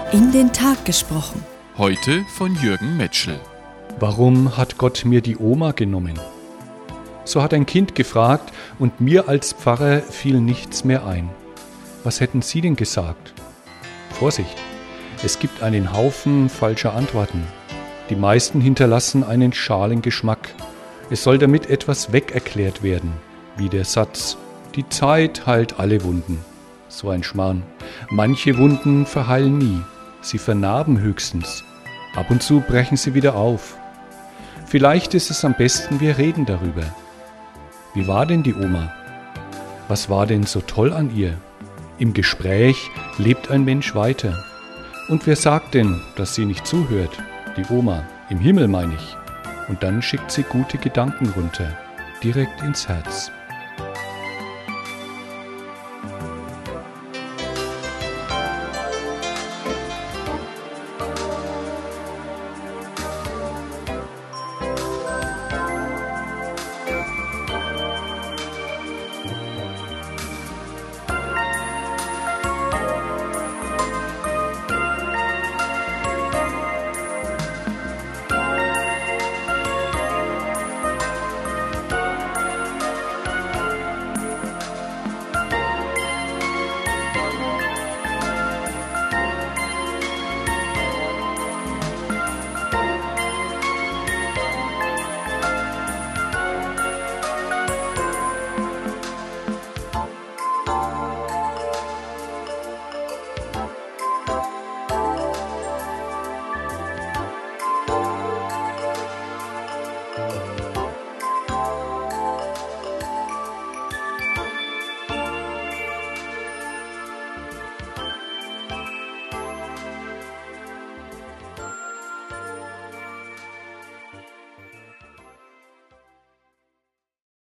In den Tag gesprochen. Heute von Jürgen Metschel. Warum hat Gott mir die Oma genommen? So hat ein Kind gefragt und mir als Pfarrer fiel nichts mehr ein. Was hätten Sie denn gesagt? Vorsicht, es gibt einen Haufen falscher Antworten. Die meisten hinterlassen einen schalen Geschmack. Es soll damit etwas wegerklärt werden, wie der Satz: Die Zeit heilt alle Wunden. So ein Schmarrn. Manche Wunden verheilen nie. Sie vernarben höchstens. Ab und zu brechen sie wieder auf. Vielleicht ist es am besten, wir reden darüber. Wie war denn die Oma? Was war denn so toll an ihr? Im Gespräch lebt ein Mensch weiter. Und wer sagt denn, dass sie nicht zuhört? Die Oma, im Himmel meine ich. Und dann schickt sie gute Gedanken runter, direkt ins Herz.